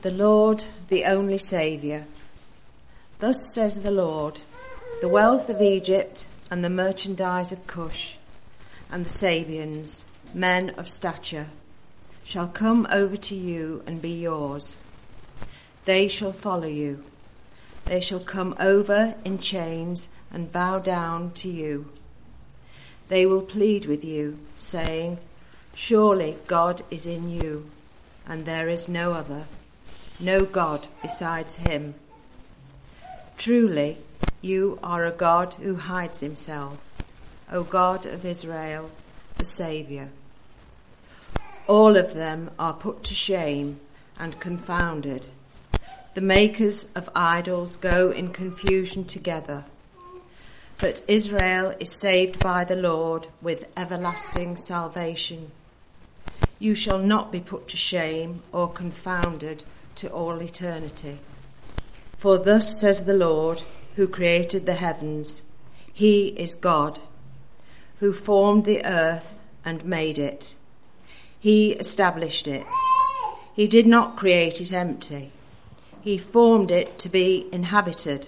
The Lord, the only Saviour. Thus says the Lord, the wealth of Egypt and the merchandise of Cush and the Sabians, men of stature, shall come over to you and be yours. They shall follow you. They shall come over in chains and bow down to you. They will plead with you, saying, surely God is in you, and there is no other, no God besides him. Truly, you are a God who hides himself, O God of Israel, the Saviour. All of them are put to shame and confounded. The makers of idols go in confusion together. But Israel is saved by the Lord with everlasting salvation. You shall not be put to shame or confounded to all eternity. For thus says the Lord, who created the heavens, he is God, who formed the earth and made it. He established it. He did not create it empty. He formed it to be inhabited.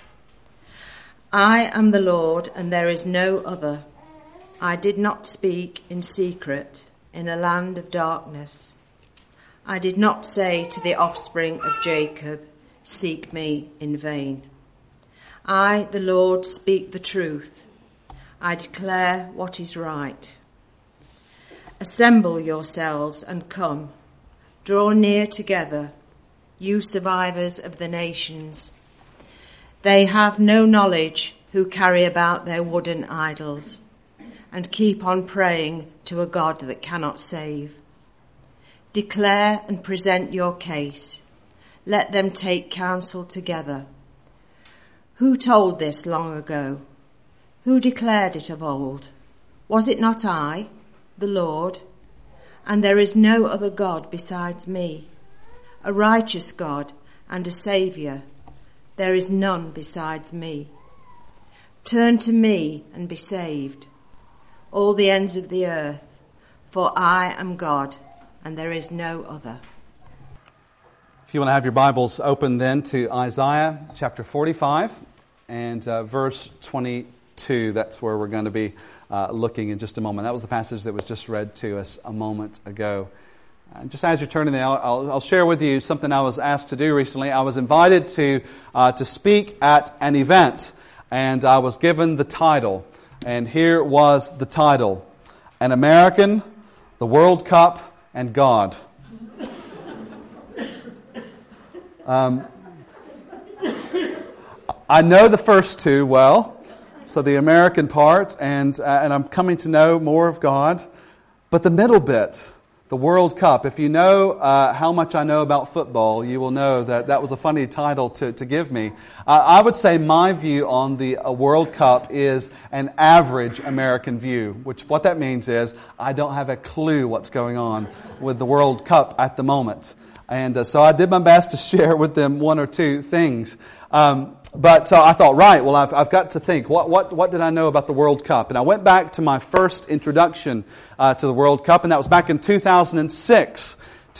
I am the Lord, and there is no other. I did not speak in secret in a land of darkness. I did not say to the offspring of Jacob, seek me in vain. I, the Lord, speak the truth. I declare what is right. Assemble yourselves and come. Draw near together, you survivors of the nations. They have no knowledge who carry about their wooden idols and keep on praying to a God that cannot save. Declare and present your case. Let them take counsel together. Who told this long ago? Who declared it of old? Was it not I, the Lord? And there is no other God besides me, a righteous God and a Saviour. There is none besides me. Turn to me and be saved, all the ends of the earth, for I am God and there is no other. If you want to have your Bibles open then to Isaiah chapter 45 and verse 22, that's where we're going to be looking in just a moment. That was the passage that was just read to us a moment ago. Just as you're turning there, I'll share with you something I was asked to do recently. I was invited to speak at an event, and I was given the title. And here was the title: An American, the World Cup, and God. I know the first two well, so the American part, and I'm coming to know more of God. But the middle bit, the World Cup, if you know how much I know about football, you will know that was a funny title to give me. I would say my view on the World Cup is an average American view, which what that means is I don't have a clue what's going on with the World Cup at the moment. And so I did my best to share with them one or two things. But so I thought, right, well, I've got to think, what did I know about the World Cup? And I went back to my first introduction to the World Cup, and that was back in 2006.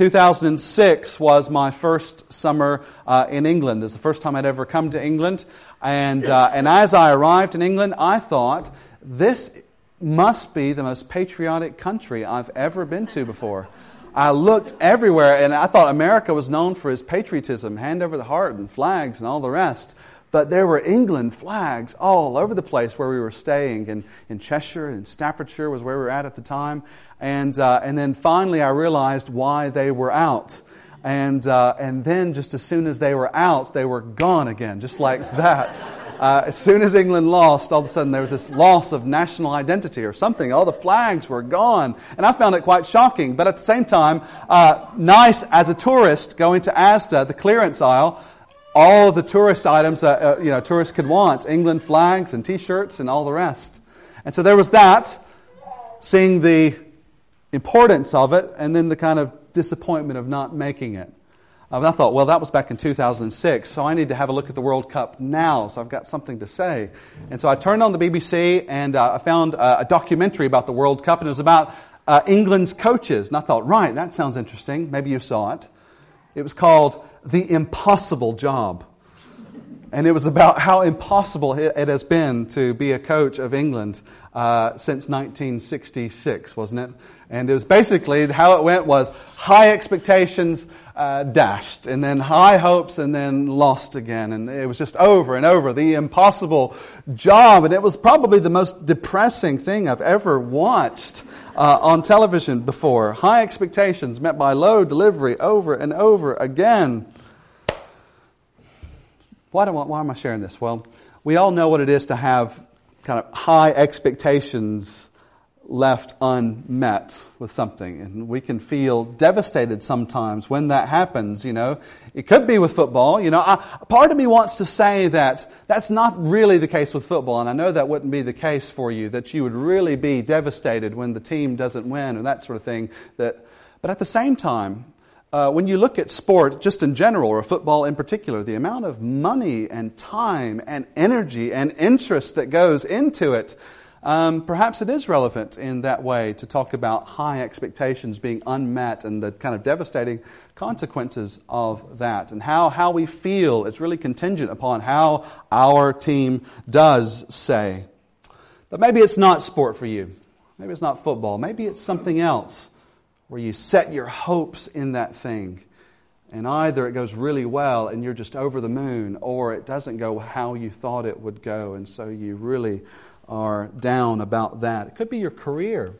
2006 was my first summer in England. It was the first time I'd ever come to England. And as I arrived in England, I thought, this must be the most patriotic country I've ever been to before. I looked everywhere, and I thought America was known for its patriotism, hand over the heart and flags and all the rest. But there were England flags all over the place where we were staying. In Cheshire and Staffordshire was where we were at the time. And then finally I realized why they were out. And then just as soon as they were out, they were gone again, just like that. As soon as England lost, all of a sudden there was this loss of national identity or something. All the flags were gone. And I found it quite shocking. But at the same time, nice as a tourist going to Asda, the clearance aisle, all of the tourist items that tourists could want, England flags and T-shirts and all the rest. And so there was that, seeing the importance of it, and then the kind of disappointment of not making it. And I thought, well, that was back in 2006, so I need to have a look at the World Cup now, so I've got something to say. And so I turned on the BBC, and I found a documentary about the World Cup, and it was about England's coaches. And I thought, right, that sounds interesting. Maybe you saw it. It was called The Impossible Job. And it was about how impossible it has been to be a coach of England since 1966, wasn't it? And it was basically how it went was high expectations dashed, and then high hopes, and then lost again. And it was just over and over, the impossible job. And it was probably the most depressing thing I've ever watched on television before. High expectations met by low delivery over and over again. Why am I sharing this? Well, we all know what it is to have kind of high expectations left unmet with something. And we can feel devastated sometimes when that happens, you know. It could be with football. You know, part of me wants to say that that's not really the case with football. And I know that wouldn't be the case for you, that you would really be devastated when the team doesn't win and that sort of thing. But at the same time, when you look at sport, just in general, or football in particular, the amount of money and time and energy and interest that goes into it, perhaps it is relevant in that way to talk about high expectations being unmet and the kind of devastating consequences of that. And how we feel is really contingent upon how our team does say. But maybe it's not sport for you. Maybe it's not football. Maybe it's something else, where you set your hopes in that thing. And either it goes really well and you're just over the moon, or it doesn't go how you thought it would go, and so you really are down about that. It could be your career.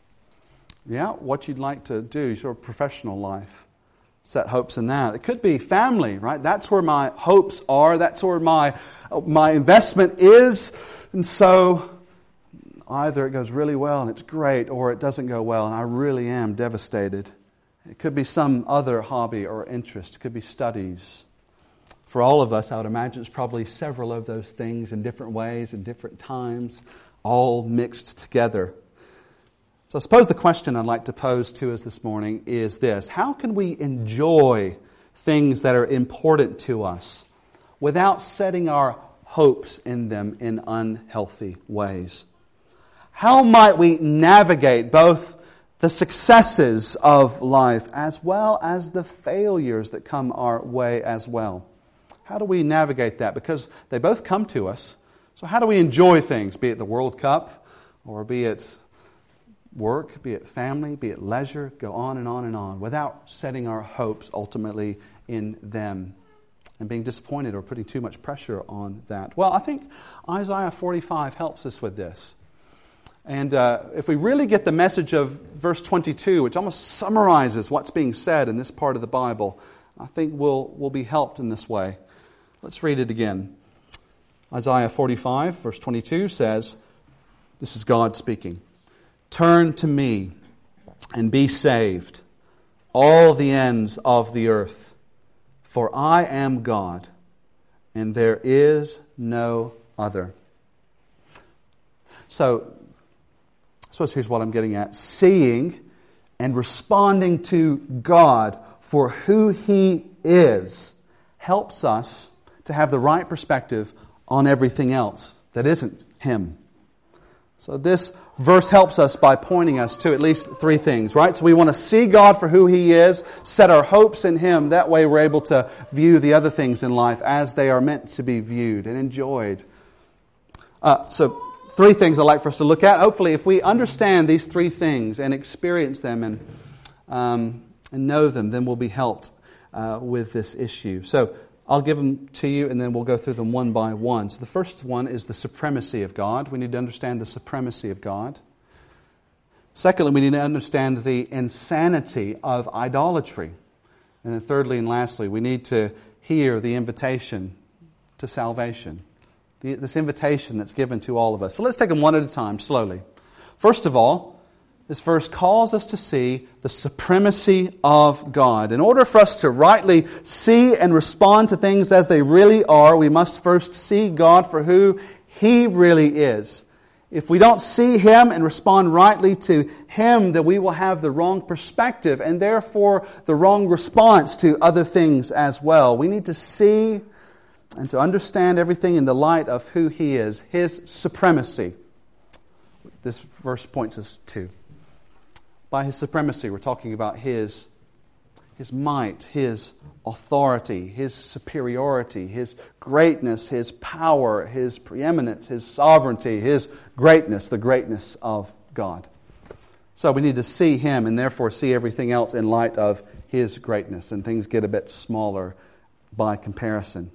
Yeah, what you'd like to do, your professional life. Set hopes in that. It could be family, right? That's where my hopes are. That's where my investment is. And so either it goes really well and it's great, or it doesn't go well and I really am devastated. It could be some other hobby or interest. It could be studies. For all of us, I would imagine it's probably several of those things in different ways, in different times, all mixed together. So I suppose the question I'd like to pose to us this morning is this: how can we enjoy things that are important to us without setting our hopes in them in unhealthy ways? How might we navigate both the successes of life as well as the failures that come our way as well? How do we navigate that? Because they both come to us. So how do we enjoy things, be it the World Cup, or be it work, be it family, be it leisure, go on and on and on, without setting our hopes ultimately in them and being disappointed or putting too much pressure on that? Well, I think Isaiah 45 helps us with this. And if we really get the message of verse 22, which almost summarizes what's being said in this part of the Bible, I think we'll be helped in this way. Let's read it again. Isaiah 45, verse 22 says, this is God speaking, "Turn to me and be saved, all the ends of the earth, for I am God, and there is no other." So, I suppose here's what I'm getting at. Seeing and responding to God for who He is helps us to have the right perspective on everything else that isn't Him. So this verse helps us by pointing us to at least three things, right? So we want to see God for who He is, set our hopes in Him. That way we're able to view the other things in life as they are meant to be viewed and enjoyed. So three things I'd like for us to look at. Hopefully, if we understand these three things and experience them and know them, then we'll be helped with this issue. So I'll give them to you, and then we'll go through them one by one. So the first one is the supremacy of God. We need to understand the supremacy of God. Secondly, we need to understand the insanity of idolatry. And then thirdly and lastly, we need to hear the invitation to salvation. This invitation that's given to all of us. So let's take them one at a time, slowly. First of all, this verse calls us to see the supremacy of God. In order for us to rightly see and respond to things as they really are, we must first see God for who He really is. If we don't see Him and respond rightly to Him, then we will have the wrong perspective and therefore the wrong response to other things as well. We need to see and to understand everything in the light of who He is, His supremacy. This verse points us to. By His supremacy, we're talking about His His might, His authority, His superiority, His greatness, His power, His preeminence, His sovereignty, His greatness, the greatness of God. So we need to see Him and therefore see everything else in light of His greatness, and things get a bit smaller by comparison.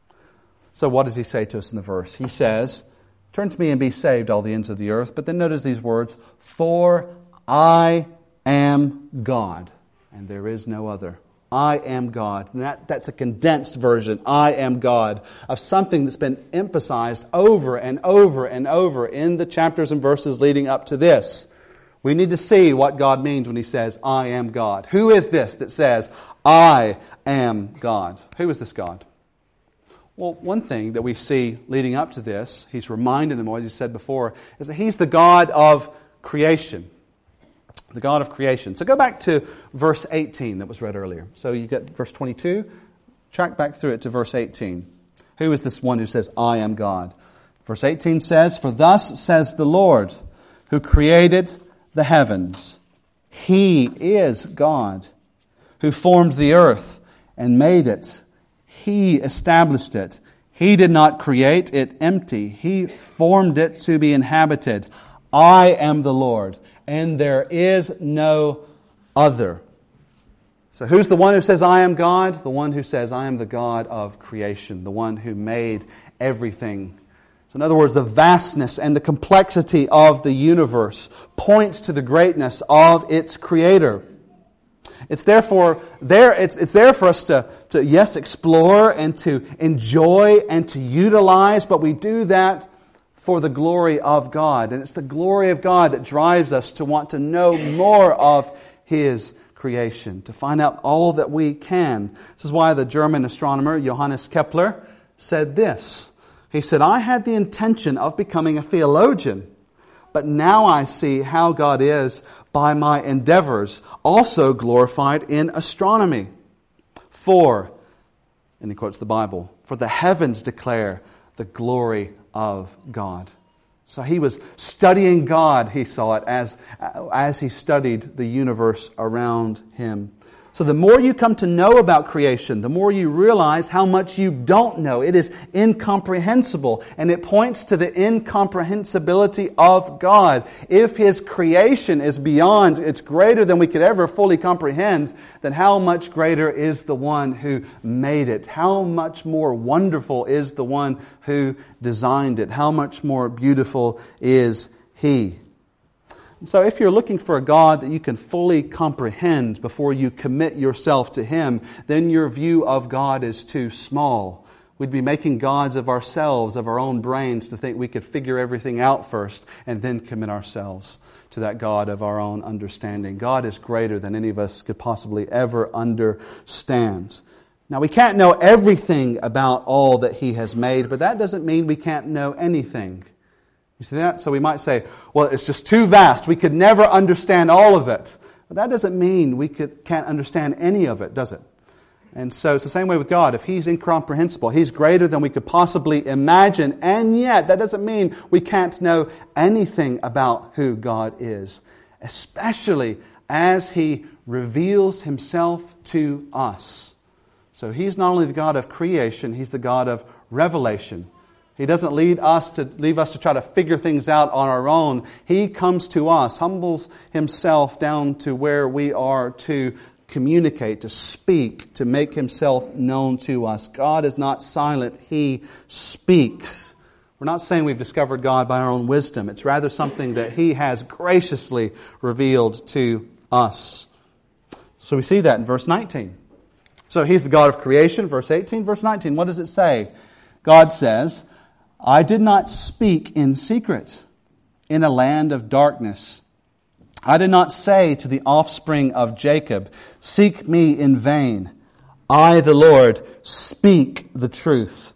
So what does He say to us in the verse? He says, "Turn to me and be saved, all the ends of the earth." But then notice these words, "For I am God, and there is no other." I am God. And that's a condensed version, I am God, of something that's been emphasized over and over and over in the chapters and verses leading up to this. We need to see what God means when He says, I am God. Who is this that says, I am God? Who is this God? Well, one thing that we see leading up to this, He's reminding them, as He said before, is that He's the God of creation. The God of creation. So go back to verse 18 that was read earlier. So you get verse 22, track back through it to verse 18. Who is this one who says, I am God? Verse 18 says, "For thus says the Lord, who created the heavens. He is God, who formed the earth and made it. He established it. He did not create it empty. He formed it to be inhabited. I am the Lord, and there is no other." So who's the one who says, I am God? The one who says, I am the God of creation, the one who made everything. So in other words, the vastness and the complexity of the universe points to the greatness of its Creator. It's therefore there. It's there for us to yes, explore and to enjoy and to utilize, but we do that for the glory of God. And it's the glory of God that drives us to want to know more of His creation, to find out all that we can. This is why the German astronomer Johannes Kepler said this. He said, "I had the intention of becoming a theologian, but now I see how God is by my endeavors, also glorified in astronomy. For," and he quotes the Bible, "for the heavens declare the glory of God." So he was studying God, he saw it, as he studied the universe around him. So the more you come to know about creation, the more you realize how much you don't know. It is incomprehensible, and it points to the incomprehensibility of God. If His creation is beyond, it's greater than we could ever fully comprehend, then how much greater is the one who made it? How much more wonderful is the one who designed it? How much more beautiful is He? So if you're looking for a God that you can fully comprehend before you commit yourself to Him, then your view of God is too small. We'd be making gods of ourselves, of our own brains, to think we could figure everything out first and then commit ourselves to that God of our own understanding. God is greater than any of us could possibly ever understand. Now, we can't know everything about all that He has made, but that doesn't mean we can't know anything. You see that? So we might say, well, it's just too vast. We could never understand all of it. But that doesn't mean we can't understand any of it, does it? And so it's the same way with God. If He's incomprehensible, He's greater than we could possibly imagine. And yet, that doesn't mean we can't know anything about who God is. Especially as He reveals Himself to us. So He's not only the God of creation, He's the God of revelation. He doesn't leave us to try to figure things out on our own. He comes to us, humbles Himself down to where we are to communicate, to speak, to make Himself known to us. God is not silent. He speaks. We're not saying we've discovered God by our own wisdom. It's rather something that He has graciously revealed to us. So we see that in verse 19. So He's the God of creation, verse 18. Verse 19, what does it say? God says, "I did not speak in secret in a land of darkness. I did not say to the offspring of Jacob, 'Seek me in vain.' I, the Lord, speak the truth.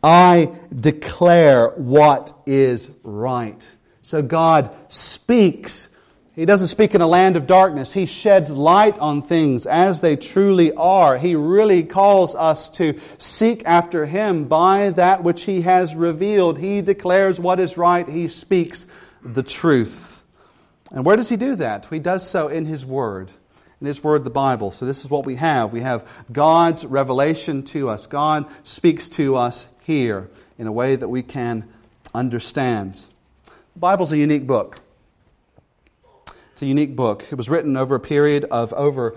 I declare what is right." So God speaks. He doesn't speak in a land of darkness. He sheds light on things as they truly are. He really calls us to seek after Him by that which He has revealed. He declares what is right. He speaks the truth. And where does He do that? He does so in His Word. in His Word, the Bible. So this is what we have. We have God's revelation to us. God speaks to us here in a way that we can understand. The Bible's a unique book. It's a unique book. It was written over a period of over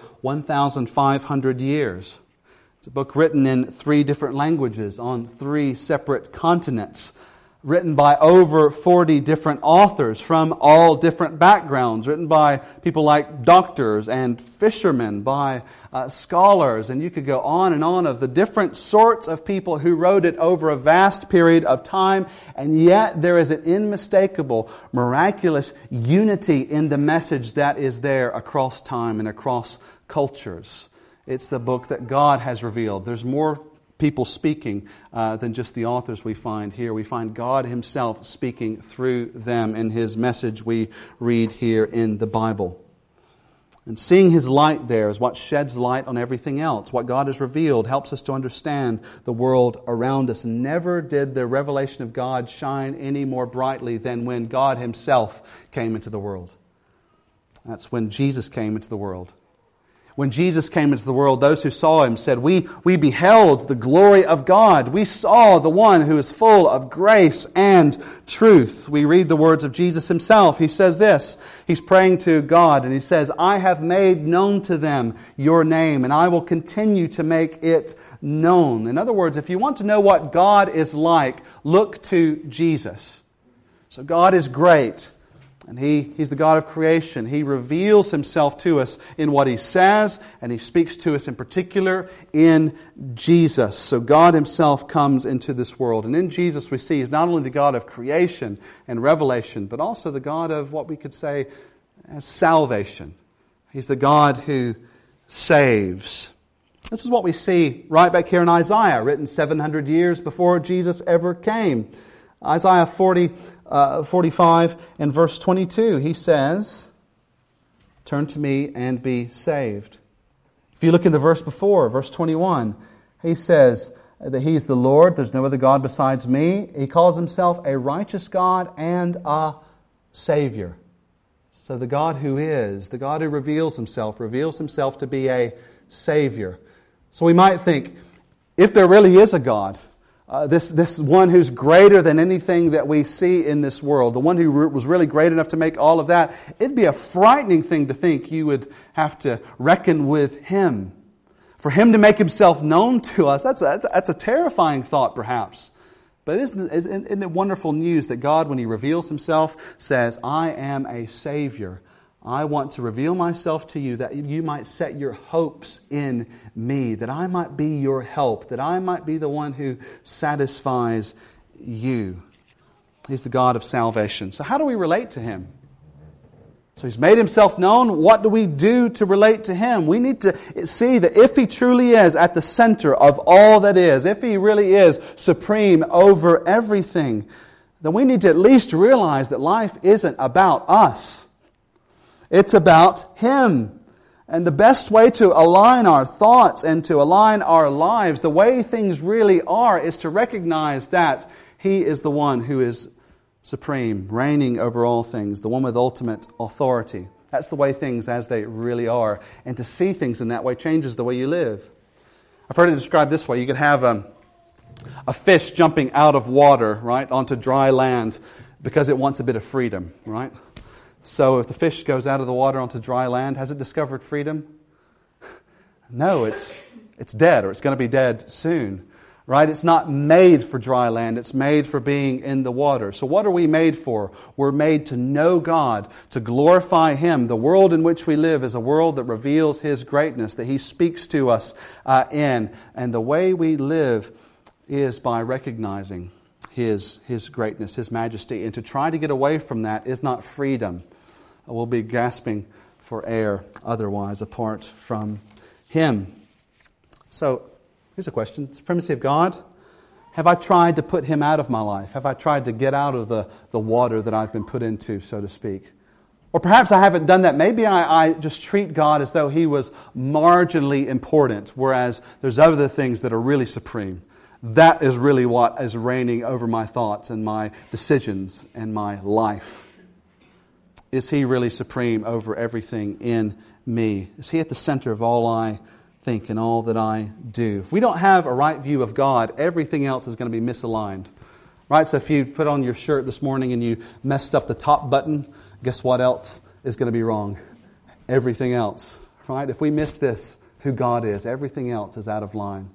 1,500 years. It's a book written in 3 different languages on 3 separate continents. Written by over 40 different authors from all different backgrounds. Written by people like doctors and fishermen, by scholars, and you could go on and on of the different sorts of people who wrote it over a vast period of time, and yet there is an unmistakable, miraculous unity in the message that is there across time and across cultures. It's the book that God has revealed. There's more people speaking than just the authors we find here. We find God Himself speaking through them in His message we read here in the Bible. And seeing His light there is what sheds light on everything else. What God has revealed helps us to understand the world around us. Never did the revelation of God shine any more brightly than when God Himself came into the world. That's when Jesus came into the world. When Jesus came into the world, those who saw Him said, we beheld the glory of God. We saw the one who is full of grace and truth. We read the words of Jesus Himself. He says this. He's praying to God and He says, I have made known to them your name, and I will continue to make it known. In other words, if you want to know what God is like, look to Jesus. So God is great. And He's the God of creation. He reveals Himself to us in what He says, and He speaks to us in particular in Jesus. So God Himself comes into this world. And in Jesus we see He's not only the God of creation and revelation, but also the God of what we could say as salvation. He's the God who saves. This is what we see right back here in Isaiah, written 700 years before Jesus ever came. Isaiah 45 and verse 22, he says, turn to me and be saved. If you look in the verse before, verse 21, he says that He's the Lord, there's no other God besides me. He calls Himself a righteous God and a Savior. So the God who is, the God who reveals Himself to be a Savior. So we might think, if there really is a God, this one who's greater than anything that we see in this world, the one who was really great enough to make all of that, it'd be a frightening thing to think you would have to reckon with Him. For Him to make Himself known to us, that's a terrifying thought perhaps. But isn't it wonderful news that God, when He reveals Himself, says, I am a Savior. I want to reveal myself to you that you might set your hopes in me, that I might be your help, that I might be the one who satisfies you. He's the God of salvation. So how do we relate to Him? So He's made Himself known. What do we do to relate to Him? We need to see that if He truly is at the center of all that is, if He really is supreme over everything, then we need to at least realize that life isn't about us. It's about Him. And the best way to align our thoughts and to align our lives, the way things really are, is to recognize that He is the one who is supreme, reigning over all things, the one with ultimate authority. That's the way things as they really are. And to see things in that way changes the way you live. I've heard it described this way. You could have a fish jumping out of water, right, onto dry land because it wants a bit of freedom, right? So if the fish goes out of the water onto dry land, has it discovered freedom? No, it's dead, or it's going to be dead soon. Right? It's not made for dry land. It's made for being in the water. So what are we made for? We're made to know God, to glorify Him. The world in which we live is a world that reveals His greatness, that He speaks to us in. And the way we live is by recognizing His greatness, His majesty. And to try to get away from that is not freedom. We'll be gasping for air otherwise apart from Him. So, here's a question. Supremacy of God. Have I tried to put Him out of my life? Have I tried to get out of the water that I've been put into, so to speak? Or perhaps I haven't done that. Maybe I just treat God as though He was marginally important, whereas there's other things that are really supreme. That is really what is reigning over my thoughts and my decisions and my life. Is He really supreme over everything in me? Is He at the center of all I think and all that I do? If we don't have a right view of God, everything else is going to be misaligned. Right? So if you put on your shirt this morning and you messed up the top button, guess what else is going to be wrong? Everything else. Right? If we miss this, who God is, everything else is out of line.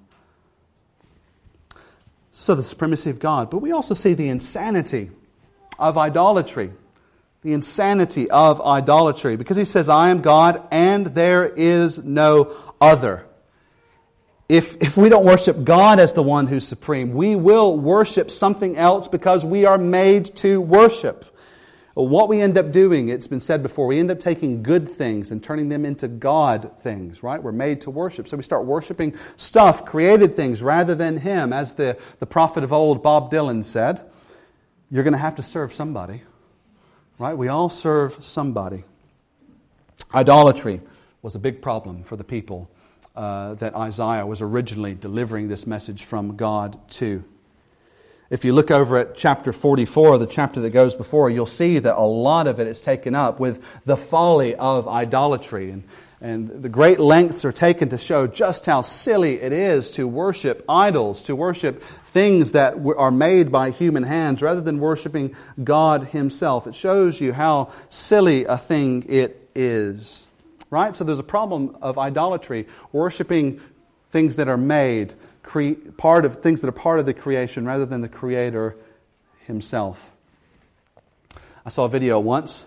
So the supremacy of God. But we also see the insanity of idolatry. The insanity of idolatry. Because He says, I am God and there is no other. If we don't worship God as the one who's supreme, we will worship something else because we are made to worship. What we end up doing, it's been said before, we end up taking good things and turning them into God things, right? We're made to worship. So we start worshiping stuff, created things, rather than Him. As the prophet of old, Bob Dylan, said, you're going to have to serve somebody, right? We all serve somebody. Idolatry was a big problem for the people that Isaiah was originally delivering this message from God to. If you look over at chapter 44, the chapter that goes before, you'll see that a lot of it is taken up with the folly of idolatry. And the great lengths are taken to show just how silly it is to worship idols, to worship things that are made by human hands rather than worshiping God Himself. It shows you how silly a thing it is. Right? So there's a problem of idolatry, worshiping things that are made, part of things that are part of the creation rather than the Creator Himself. I saw a video once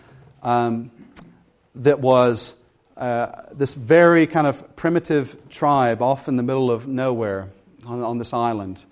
that was this very kind of primitive tribe off in the middle of nowhere on this island.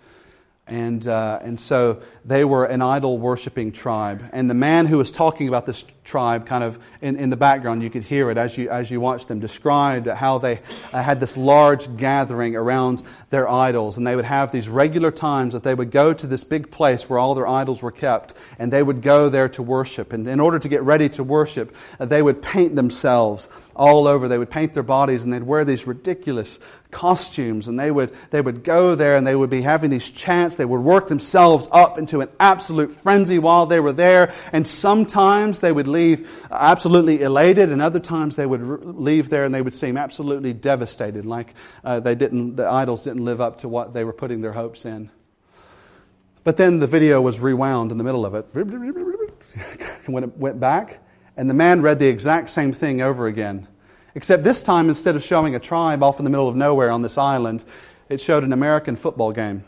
And so they were an idol-worshipping tribe. And the man who was talking about this tribe, kind of in the background, you could hear it as you watched them, described how they had this large gathering around their idols. And they would have these regular times that they would go to this big place where all their idols were kept. And they would go there to worship. And in order to get ready to worship, they would paint themselves all over. They would paint their bodies and they'd wear these ridiculous costumes, and they would go there and they would be having these chants. They would work themselves up into an absolute frenzy while they were there, and sometimes they would leave absolutely elated, and other times they would leave there and they would seem absolutely devastated, like the idols didn't live up to what they were putting their hopes in. But then the video was rewound in the middle of it. When it went back, and the man read the exact same thing over again. Except this time, instead of showing a tribe off in the middle of nowhere on this island, it showed an American football game.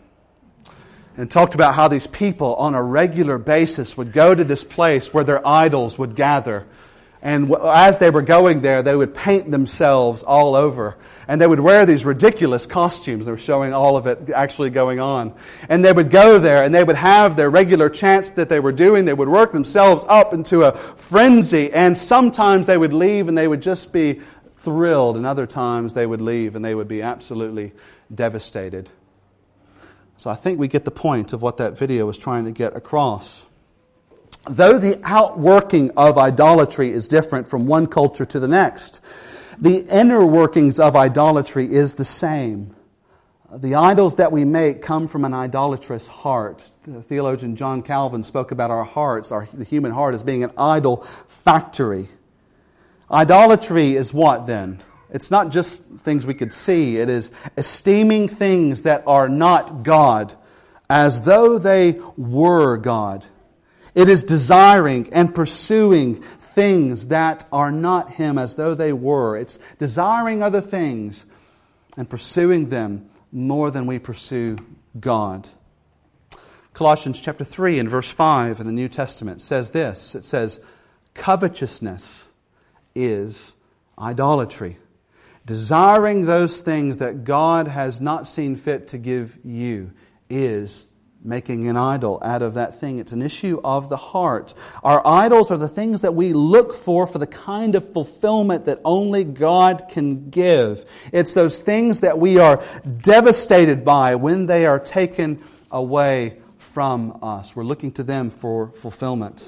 And talked about how these people on a regular basis would go to this place where their idols would gather. And as they were going there, they would paint themselves all over. And they would wear these ridiculous costumes. They were showing all of it actually going on. And they would go there and they would have their regular chants that they were doing. They would work themselves up into a frenzy. And sometimes they would leave and they would just be thrilled. And other times they would leave and they would be absolutely devastated. So I think we get the point of what that video was trying to get across. Though the outworking of idolatry is different from one culture to the next, the inner workings of idolatry is the same. The idols that we make come from an idolatrous heart. The theologian John Calvin spoke about our hearts, the human heart, as being an idol factory. Idolatry is what then? It's not just things we could see. It is esteeming things that are not God as though they were God. It is desiring and pursuing things that are not Him as though they were. It's desiring other things and pursuing them more than we pursue God. Colossians chapter 3 and verse 5 in the New Testament says this. It says, covetousness is idolatry. Desiring those things that God has not seen fit to give you is making an idol out of that thing. It's an issue of the heart. Our idols are the things that we look for the kind of fulfillment that only God can give. It's those things that we are devastated by when they are taken away from us. We're looking to them for fulfillment.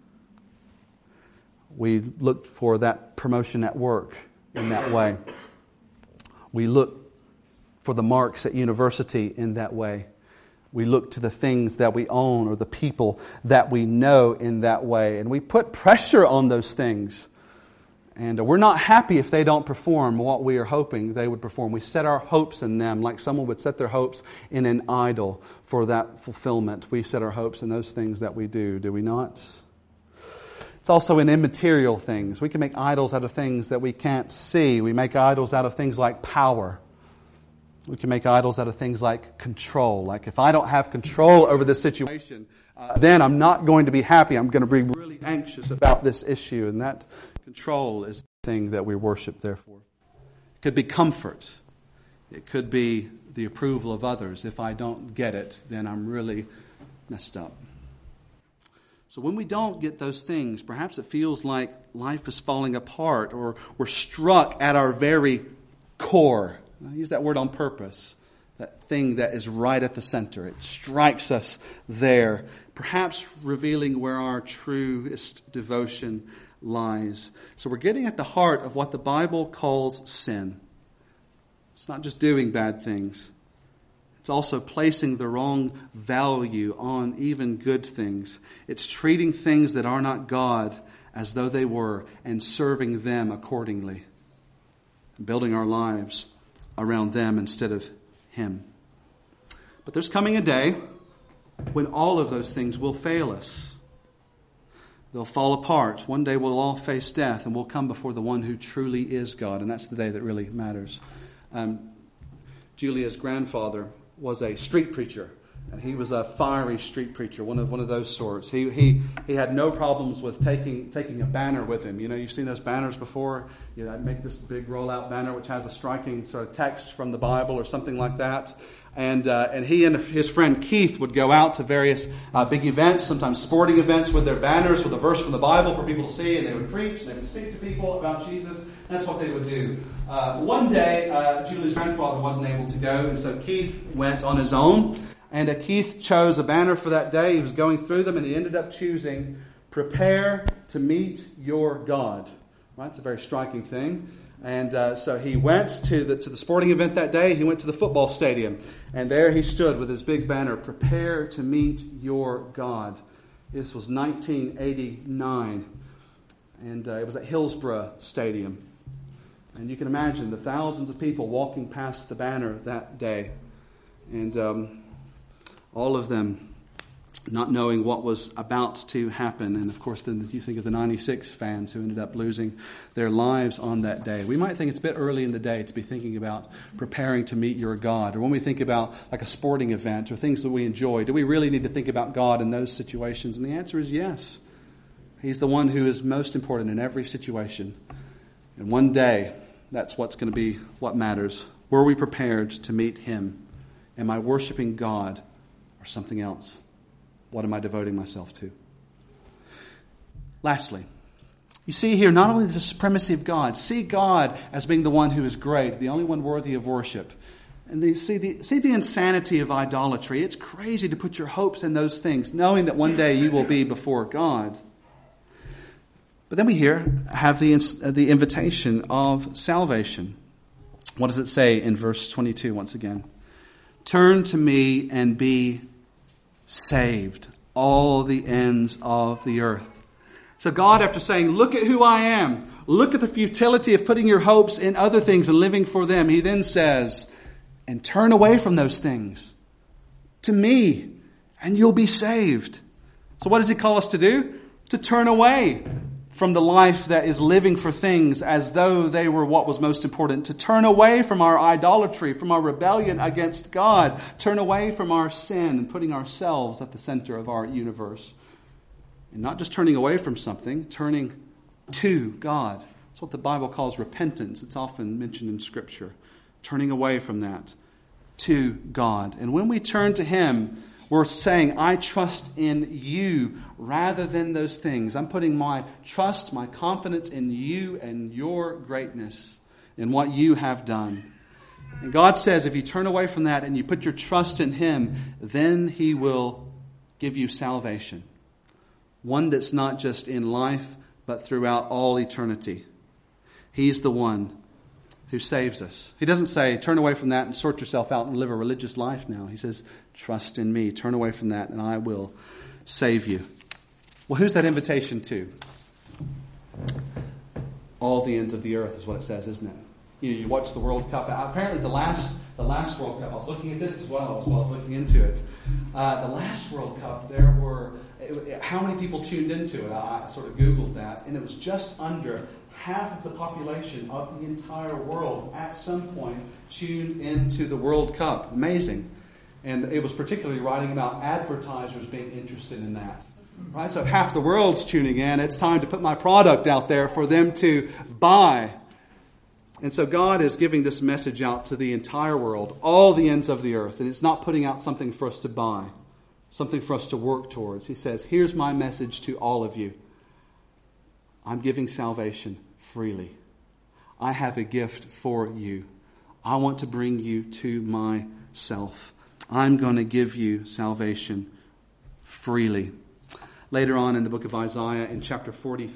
We look for that promotion at work in that way. We look for the marks at university in that way. We look to the things that we own or the people that we know in that way. And we put pressure on those things And we're not happy if they don't perform what we are hoping they would perform. We set our hopes in them like someone would set their hopes in an idol for that fulfillment. We set our hopes in those things that we do we not? It's also in immaterial things. We can make idols out of things that we can't see. We make idols out of things like power. We can make idols out of things like control. Like if I don't have control over this situation, then I'm not going to be happy. I'm going to be really anxious about this issue. And that control is the thing that we worship, therefore. It could be comfort. It could be the approval of others. If I don't get it, then I'm really messed up. So when we don't get those things, perhaps it feels like life is falling apart or we're struck at our very core. I use that word on purpose. That thing that is right at the center. It strikes us there, perhaps revealing where our truest devotion lies. So we're getting at the heart of what the Bible calls sin. It's not just doing bad things. It's also placing the wrong value on even good things. It's treating things that are not God as though they were and serving them accordingly. Building our lives around them instead of Him. But there's coming a day when all of those things will fail us. They'll fall apart. One day we'll all face death and we'll come before the one who truly is God. And that's the day that really matters. Julia's grandfather was a street preacher. And he was a fiery street preacher, one of those sorts. He had no problems with taking a banner with him. You know, you've seen those banners before. You know, I'd make this big rollout banner which has a striking sort of text from the Bible or something like that. And he and his friend Keith would go out to various big events, sometimes sporting events, with their banners with a verse from the Bible for people to see, and they would preach, and they would speak to people about Jesus. That's what they would do. One day, Julie's grandfather wasn't able to go, and so Keith went on his own. And Keith chose a banner for that day. He was going through them, and he ended up choosing, "Prepare to meet your God." Right? It's a very striking thing. And so he went to the sporting event that day. He went to the football stadium. And there he stood with his big banner, "Prepare to meet your God." This was 1989. And it was at Hillsborough Stadium. And you can imagine the thousands of people walking past the banner that day. And all of them not knowing what was about to happen. And of course, then you think of the 96 fans who ended up losing their lives on that day. We might think it's a bit early in the day to be thinking about preparing to meet your God. Or when we think about like a sporting event or things that we enjoy, do we really need to think about God in those situations? And the answer is yes. He's the one who is most important in every situation. And one day, that's what's going to be what matters. Were we prepared to meet Him? Am I worshiping God or something else? What am I devoting myself to? Lastly, you see here not only the supremacy of God, see God as being the one who is great, the only one worthy of worship. And see the insanity of idolatry. It's crazy to put your hopes in those things, knowing that one day you will be before God. But then we have the invitation of salvation. What does it say in verse 22 once again? "Turn to me and be saved, all the ends of the earth." So God, after saying, "Look at who I am. Look at the futility of putting your hopes in other things and living for them," He then says, "And turn away from those things to me, and you'll be saved." So what does He call us to do? To turn away from the life that is living for things as though they were what was most important. To turn away from our idolatry, from our rebellion against God. Turn away from our sin and putting ourselves at the center of our universe. And not just turning away from something, turning to God. That's what the Bible calls repentance. It's often mentioned in Scripture. Turning away from that to God. And when we turn to Him, we're saying, "I trust in you rather than those things. I'm putting my trust, my confidence in you and your greatness, in what you have done." And God says if you turn away from that and you put your trust in Him, then He will give you salvation. One that's not just in life, but throughout all eternity. He's the one who saves us. He doesn't say, turn away from that and sort yourself out and live a religious life now. He says, trust in me. Turn away from that and I will save you. Well, who's that invitation to? All the ends of the earth is what it says, isn't it? You watch the World Cup. Apparently the last World Cup, I was looking at this as well as I was looking into it. The last World Cup, there were, how many people tuned into it? I sort of Googled that, and it was just under half of the population of the entire world at some point tuned into the World Cup. Amazing. And it was particularly writing about advertisers being interested in that. Right? So half the world's tuning in. It's time to put my product out there for them to buy. And so God is giving this message out to the entire world, all the ends of the earth. And it's not putting out something for us to buy, something for us to work towards. He says, here's my message to all of you. I'm giving salvation freely. I have a gift for you. I want to bring you to myself. I'm going to give you salvation freely. Later on in the book of Isaiah, in chapter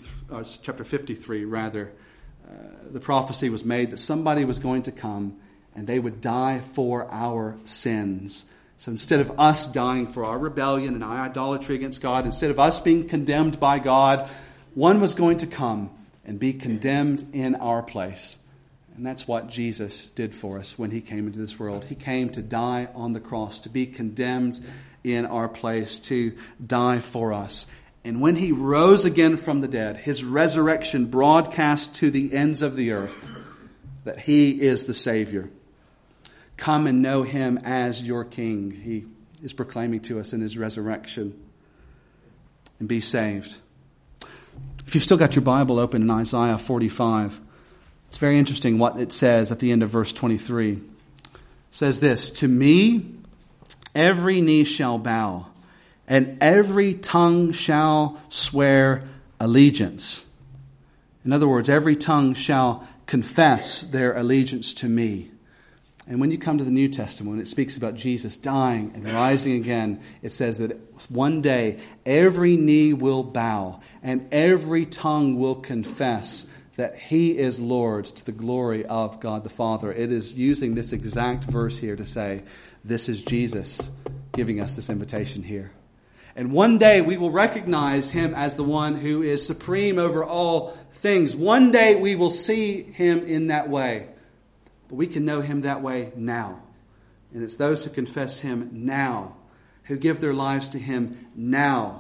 53, the prophecy was made that somebody was going to come and they would die for our sins. So instead of us dying for our rebellion and our idolatry against God, instead of us being condemned by God, one was going to come and be condemned in our place. And that's what Jesus did for us when he came into this world. He came to die on the cross, to be condemned in our place, to die for us. And when he rose again from the dead, his resurrection broadcast to the ends of the earth that he is the Savior. Come and know him as your King. He is proclaiming to us in his resurrection. And be saved. If you've still got your Bible open in Isaiah 45, it's very interesting what it says at the end of verse 23. It says this, to me every knee shall bow, and every tongue shall swear allegiance. In other words, every tongue shall confess their allegiance to me. And when you come to the New Testament, when it speaks about Jesus dying and rising again, it says that one day every knee will bow and every tongue will confess that he is Lord to the glory of God the Father. It is using this exact verse here to say, this is Jesus giving us this invitation here. And one day we will recognize him as the one who is supreme over all things. One day we will see him in that way. But we can know him that way now. And it's those who confess him now, who give their lives to him now,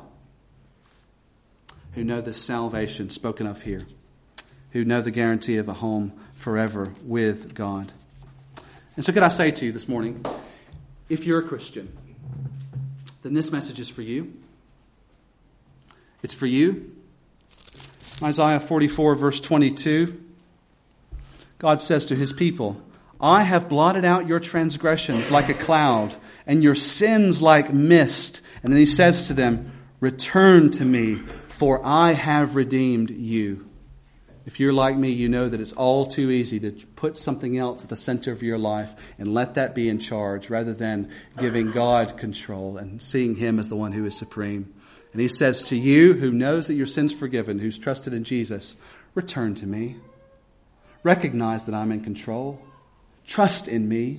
who know this salvation spoken of here, who know the guarantee of a home forever with God. And so could I say to you this morning, if you're a Christian, then this message is for you. It's for you. Isaiah 44 verse 22. God says to his people, I have blotted out your transgressions like a cloud and your sins like mist. And then he says to them, return to me, for I have redeemed you. If you're like me, you know that it's all too easy to put something else at the center of your life and let that be in charge rather than giving God control and seeing him as the one who is supreme. And he says to you who knows that your sin's forgiven, who's trusted in Jesus, return to me. Recognize that I'm in control. Trust in me.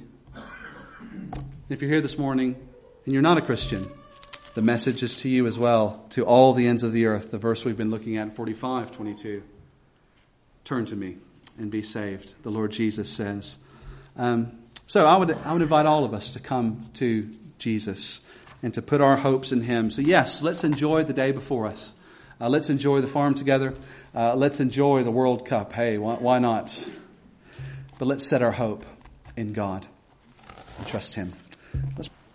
If you're here this morning and you're not a Christian, the message is to you as well, to all the ends of the earth, the verse we've been looking at in 45:22. Turn to me and be saved, the Lord Jesus says. So I would invite all of us to come to Jesus and to put our hopes in him. So yes, let's enjoy the day before us. Let's enjoy the farm together. Let's enjoy the World Cup. Hey, why not? But let's set our hope in God and trust him. Let's